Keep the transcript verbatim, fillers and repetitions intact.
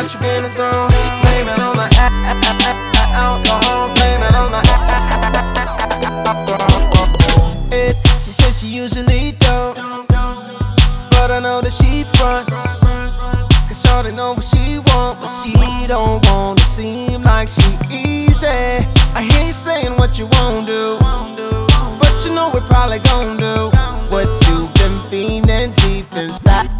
she been gone. Blame it on the alcohol, blame it on the alcohol. She says she usually don't, but I know that she front. Cause shawty know what she want, but she don't wanna seem like she easy. I hear you saying what you won't do, but you know we're probably gon' do what you've been feeling deep inside.